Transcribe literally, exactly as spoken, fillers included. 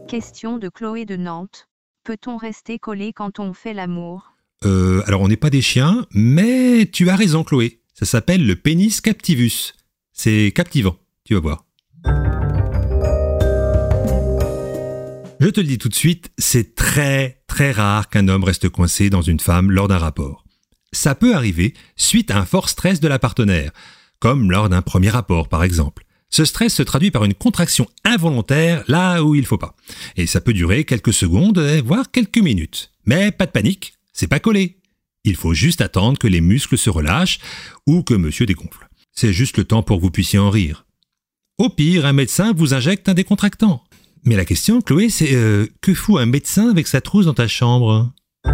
Question de Chloé de Nantes. Peut-on rester collé quand on fait l'amour ? Euh, alors on n'est pas des chiens, mais tu as raison Chloé. Ça s'appelle le pénis captivus. C'est captivant, tu vas voir. Je te le dis tout de suite, c'est très très rare qu'un homme reste coincé dans une femme lors d'un rapport. Ça peut arriver suite à un fort stress de la partenaire, comme lors d'un premier rapport par exemple. Ce stress se traduit par une contraction involontaire là où il faut pas. Et ça peut durer quelques secondes, voire quelques minutes. Mais pas de panique, c'est pas collé. Il faut juste attendre que les muscles se relâchent ou que monsieur dégonfle. C'est juste le temps pour que vous puissiez en rire. Au pire, un médecin vous injecte un décontractant. Mais la question, Chloé, c'est euh, que fout un médecin avec sa trousse dans ta chambre ?